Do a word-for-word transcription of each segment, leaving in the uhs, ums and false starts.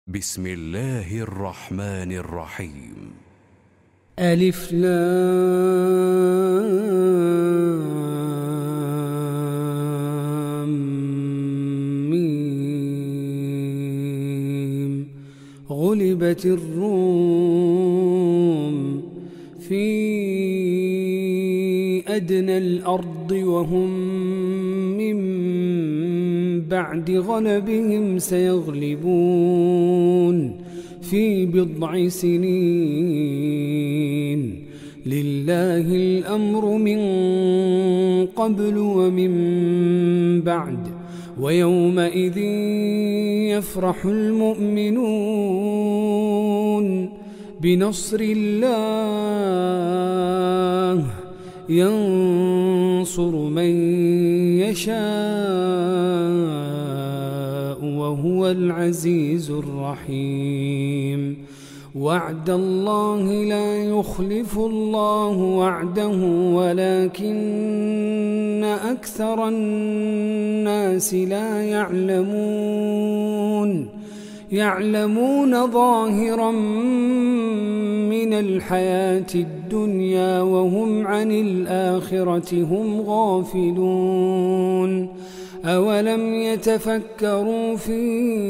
بسم الله الرحمن الرحيم. ألف لام ميم. غلبت الروم في أدنى الأرض وهم من بعد غلبهم سيغلبون في بضع سنين. لله الأمر من قبل ومن بعد ويومئذ يفرح المؤمنون بنصر الله ينصر من يشاء وهو العزيز الرحيم. وعد الله لا يخلف الله وعده ولكن أكثر الناس لا يعلمون يعلمون ظاهرا من الحياة الدنيا وهم عن الآخرة هم غافلون. أولم يتفكروا في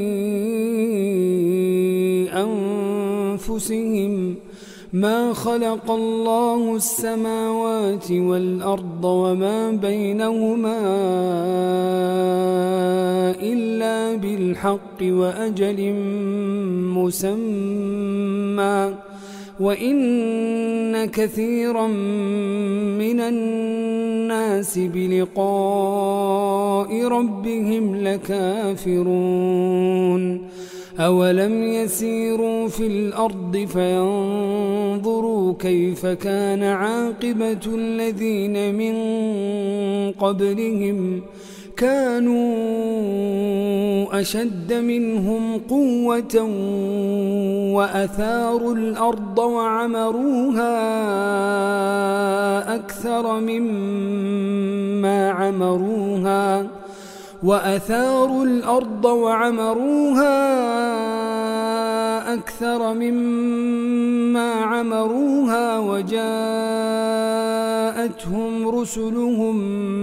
أنفسهم ما خلق الله السماوات والأرض وما بينهما إلا بالحق وأجل مسمى وإن كثيرا من الناس بلقاء ربهم لكافرون. أولم يسيروا في الأرض فينظروا كيف كان عاقبة الذين من قبلهم كانوا أشد منهم قوة وأثاروا الأرض وعمروها أكثر مما عمروها وأثاروا الأرض وعمروها أكثر مما عمروها وجاءتهم رسلهم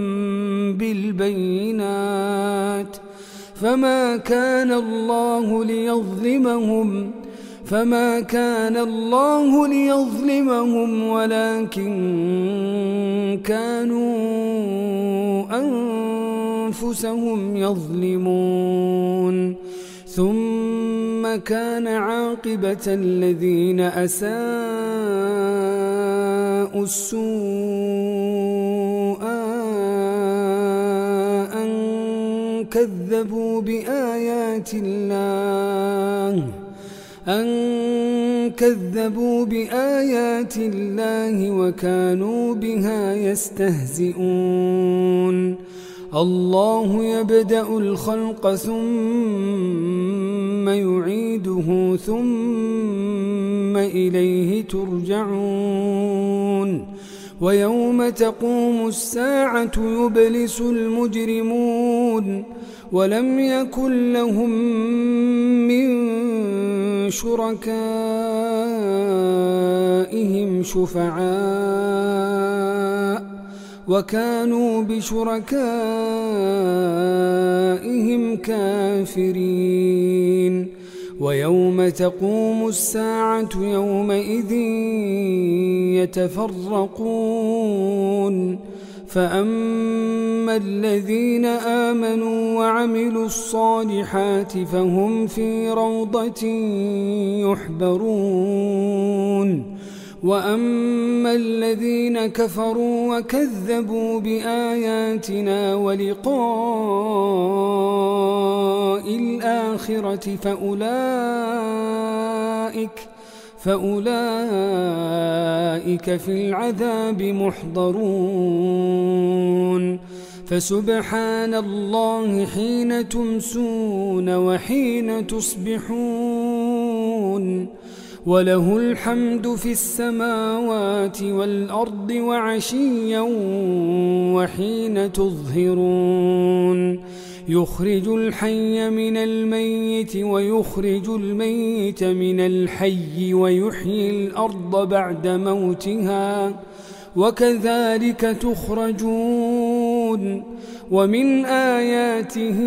بالبينات فما كان الله ليظلمهم فما كان الله ليظلمهم ولكن كانوا أنفسهم يظلمون. ثم كان عاقبة الذين أساءوا السوء أن كذبوا بآيات الله أن كذبوا بآيات الله وكانوا بها يستهزئون. الله يبدأ الخلق ثم يعيده ثم إليه ترجعون. ويوم تقوم الساعة يبلس المجرمون ولم يكن لهم من شركائهم شفعاء وكانوا بشركائهم كافرين. ويوم تقوم الساعة يومئذ يتفرقون فأما الذين آمنوا وعملوا الصالحات فهم في روضة يحبرون. وأما الذين كفروا وكذبوا بآياتنا ولقاء الآخرة فأولئك فأولئك في العذاب محضرون. فسبحان الله حين تمسون وحين تصبحون وله الحمد في السماوات والأرض وعشيا وحين تظهرون. يخرج الحي من الميت ويخرج الميت من الحي ويحيي الأرض بعد موتها وكذلك تخرجون ومن آياته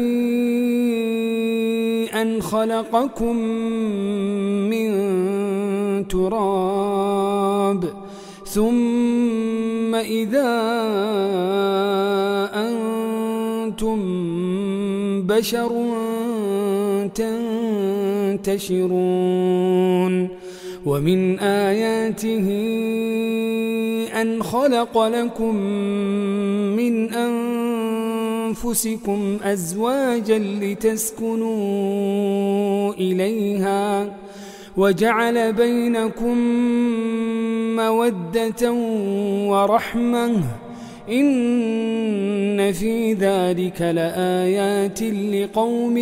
أن خلقكم من تراب ثم إذا أنتم بشر تنتشرون ومن آياته أن خلق لكم من أنفسكم أزواجا لتسكنوا إليها وجعل بينكم مودة ورحمة إن في ذلك لآيات لقوم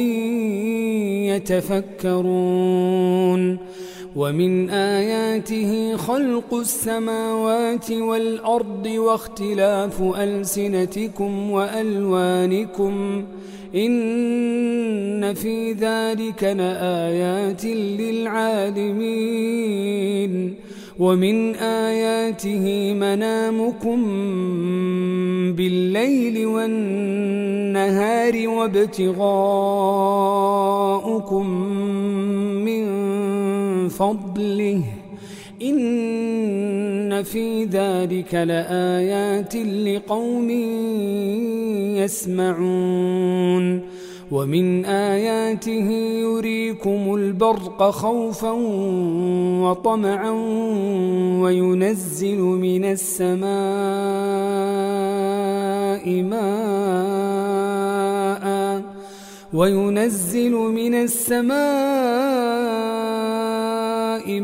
يتفكرون ومن آياته خلق السماوات والأرض واختلاف ألسنتكم وألوانكم إن في ذلك لآيات للعالمين ومن آياته منامكم بالليل والنهار وابتغاؤكم من فضله إن في ذلك لآيات لقوم يسمعون ومن آياته يريكم البرق خوفا وطمعا وينزل من السماء ماء وينزل من السماء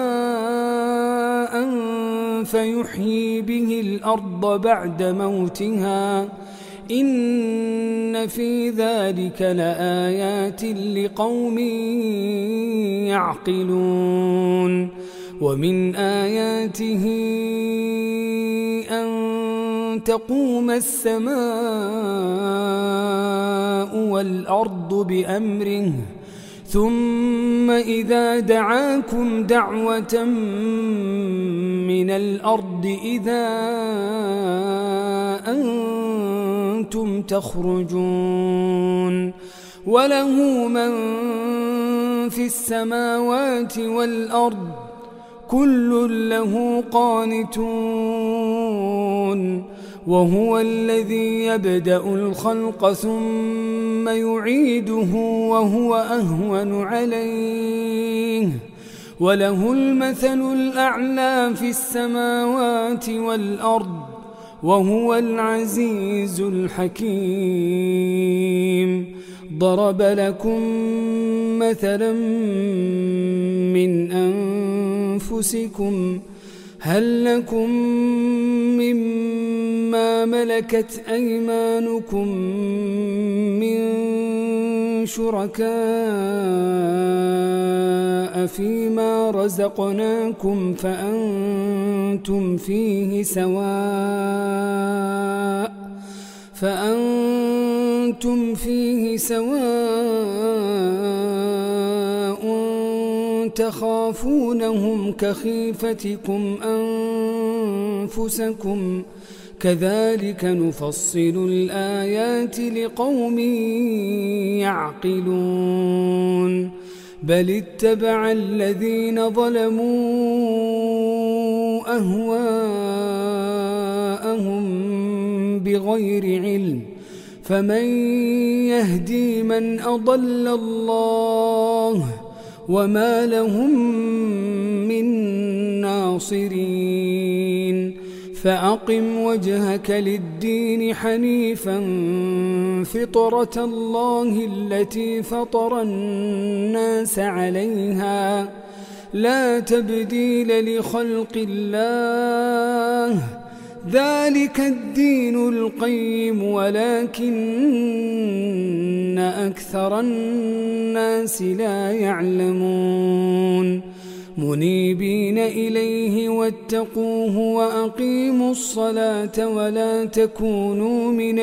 ماء فيحيي به الأرض بعد موتها إن في ذلك لآيات لقوم يعقلون ومن آياته أن تقوم السماء والأرض بأمره ثم إذا دعاكم دعوة من الأرض إذا أنتم تخرجون وله من في السماوات والأرض كل له قانتون وهو الذي يبدأ الخلق ثم يعيده وهو أهون عليه وله المثل الأعلى في السماوات والأرض وهو العزيز الحكيم ضرب لكم مثلا من أنفسكم هل لكم مما ملكت أيمانكم من شركاء فيما رزقناكم فأنتم فيه سواء فأنتم فيه سواء تخافونهم كخيفتكم أنفسكم كذلك نفصل الآيات لقوم يعقلون بل اتبع الذين ظلموا أهواءهم بغير علم فمن يهدي من أضل الله وما لهم من ناصرين فأقم وجهك للدين حنيفا فطرة الله التي فطر الناس عليها لا تبديل لخلق الله ذلك الدين القيم ولكن أكثر الناس لا يعلمون منيبين إليه واتقوه وأقيموا الصلاة ولا تكونوا من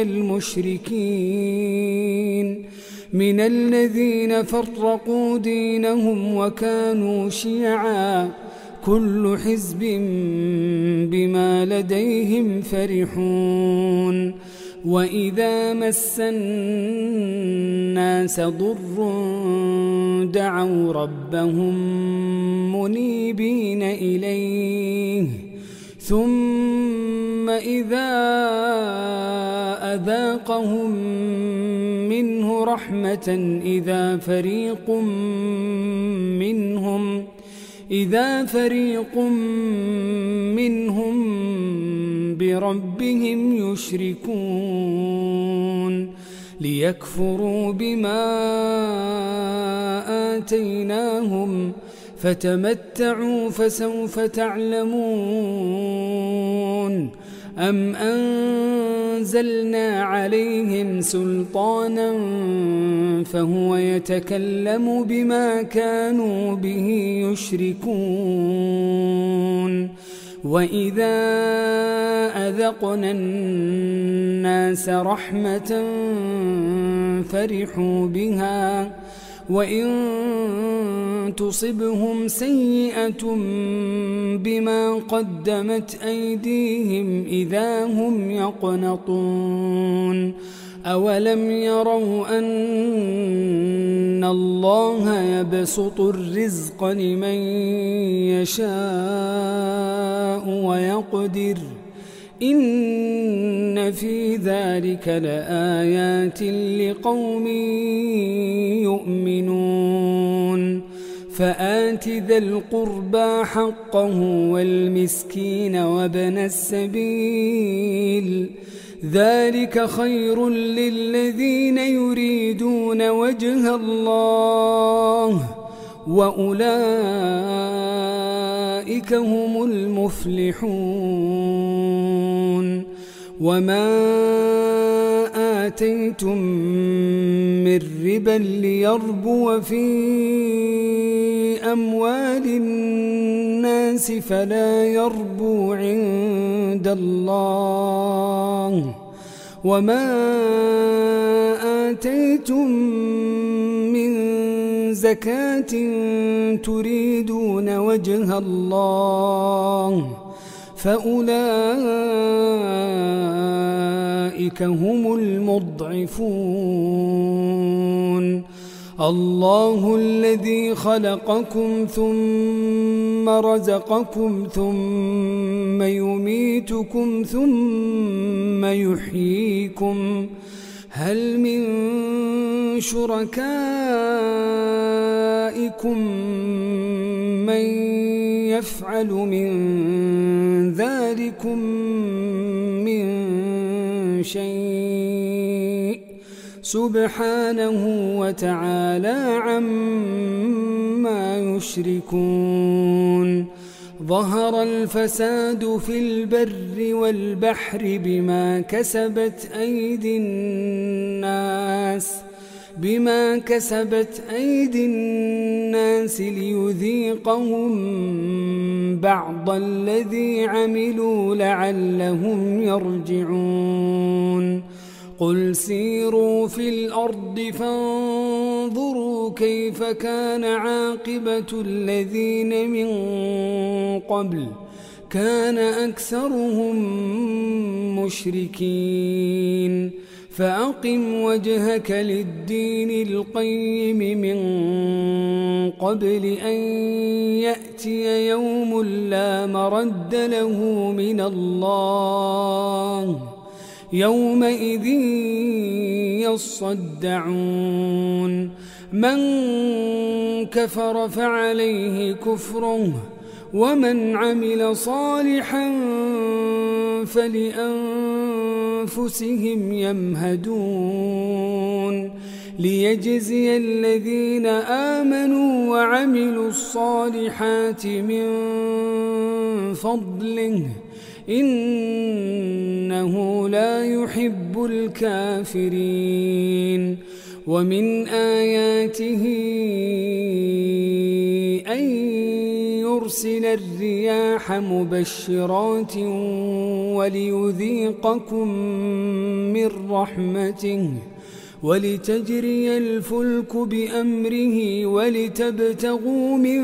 المشركين من الذين فرقوا دينهم وكانوا شيعا كل حزب بما لديهم فرحون وإذا مس الناس ضر دعوا ربهم منيبين إليه ثم إذا أذاقهم منه رحمة إذا فريق منهم إذا فريق منهم بربهم يشركون ليكفروا بما آتيناهم فتمتعوا فسوف تعلمون أم أنزلنا عليهم سلطانا فهو يتكلم بما كانوا به يشركون وإذا أذقنا الناس رحمة فرحوا بها وإن تصبهم سيئة بما قدمت أيديهم إذا هم يقنطون أولم يروا أن الله يبسط الرزق لمن يشاء ويقدر إن في ذلك لآيات لقوم يؤمنون فآت ذا القربى حقه والمسكين وابن السبيل ذلك خير للذين يريدون وجه الله وأولئك هم المفلحون وما آتيتم من ربا ليربو في أموال الناس فلا يربو عند الله وما آتيتم من زكاة تريدون وجه الله فأولئك هم المضعفون الله الذي خلقكم ثم رزقكم ثم يميتكم ثم يحييكم هل من شركائكم من يفعل من ذلكم من شيء سبحانه وتعالى عما يشركون ظهر الفساد في البر والبحر بما كسبت أيدي الناس بما كسبت أيدي الناس ليذيقهم بعض الذي عملوا لعلهم يرجعون قل سيروا في الأرض فانظروا كيف كان عاقبة الذين من قبل كان أكثرهم مشركين فأقم وجهك للدين القيم من قبل أن يأتي يوم لا مرد له من الله يومئذ يصدعون من كفر فعليه كفره ومن عمل صالحا فلأنفسهم يمهدون ليجزي الذين آمنوا وعملوا الصالحات من فضله إنه لا يحب الكافرين ومن آياته أن ليرسل الرياح مبشرات وليذيقكم من رحمته ولتجري الفلك بأمره ولتبتغوا من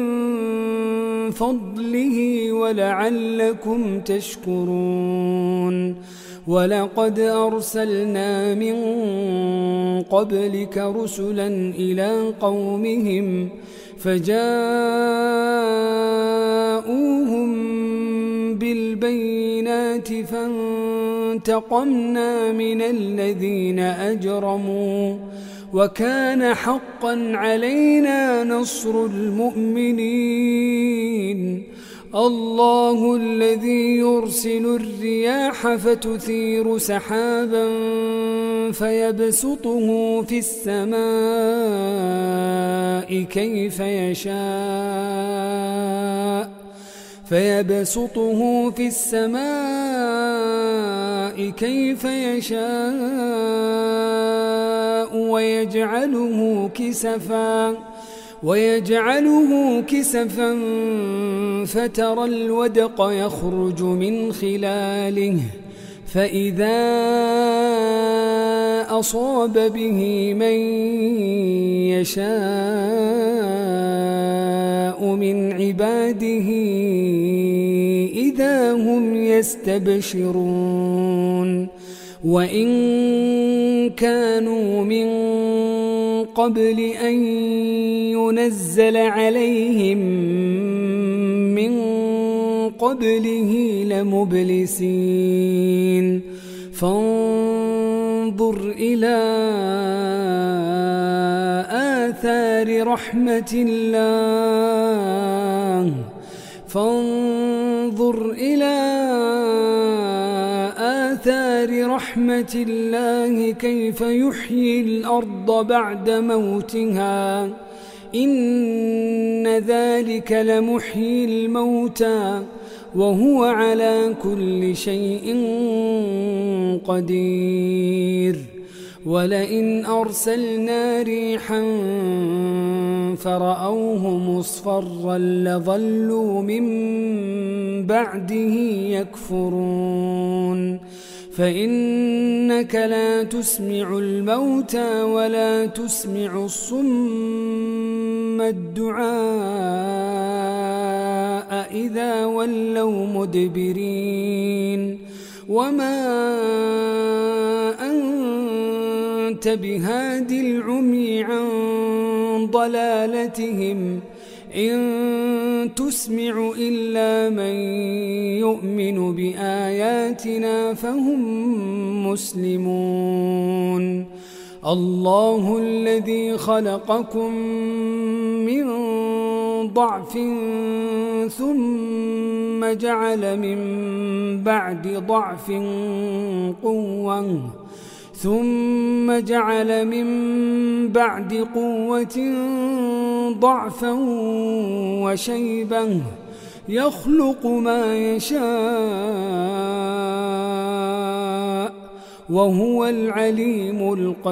فضله ولعلكم تشكرون ولقد أرسلنا من قبلك رسلا إلى قومهم فجاءوهم بالبينات فانتقمنا من الذين أجرموا وكان حقا علينا نصر المؤمنين الله الذي يرسل الرياح فتثير سحابا فيبسطه في السماء كيف يشاء فيبسطه في السماء كيف يشاء ويجعله كسفا ويجعله كسفا فترى الودق يخرج من خلاله فإذا أصاب به من يشاء من عباده إذا هم يستبشرون وإن كانوا من قبل أن ينزل عليهم من قبله لمبلسين فانظر إلى آثار رحمة الله فانظر إلى آثار رحمة الله كيف يحيي الأرض بعد موتها إن ذلك لمحيي الموتى وهو على كل شيء قدير ولئن أرسلنا ريحا فرأوه مصفرا لظلوا من بعده يكفرون فإنك لا تسمع الموتى ولا تسمع الصم الدعاء إذا ولوا مدبرين وما أنت بهاد العمي عن ضلالتهم إن تسمع إلا من يؤمن بآياتنا فهم مسلمون الله الذي خلقكم من ضعف ثم جعل من بعد ضعف قوة ثم جعل من بعد قوة ضعفا وشيبا يخلق ما يشاء وهو العليم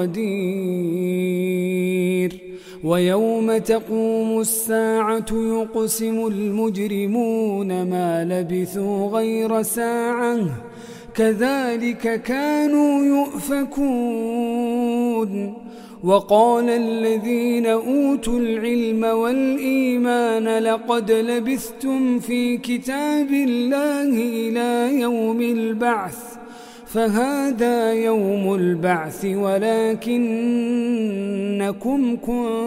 القدير ويوم تقوم الساعة يقسم المجرمون ما لبثوا غير ساعة كذلك كانوا يؤفكون وقال الذين أوتوا العلم والإيمان لقد لبثتم في كتاب الله إلى يوم البعث فهذا يوم البعث ولكنكم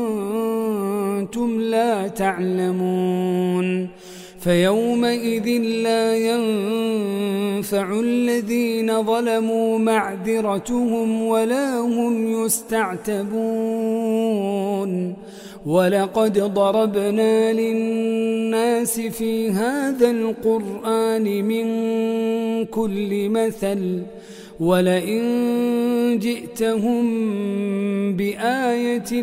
كنتم لا تعلمون فيومئذ لا ينفع الذين ظلموا معذرتهم ولا هم يستعتبون ولقد ضربنا للناس في هذا القرآن من كل مثل ولئن جئتهم بآية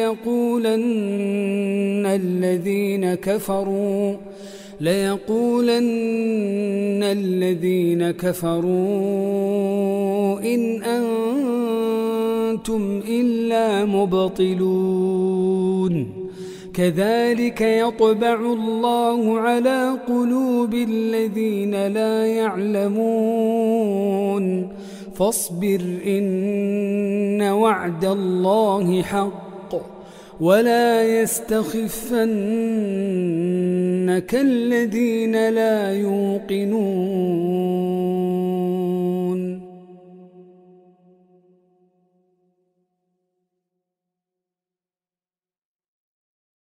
ليقولن الذين كفروا ليقولن الذين كفروا إن أنتم إلا مبطلون كذلك يطبع الله على قلوب الذين لا يعلمون فاصبر إن وعد الله حق ولا يستخفنك الذين لا يوقنون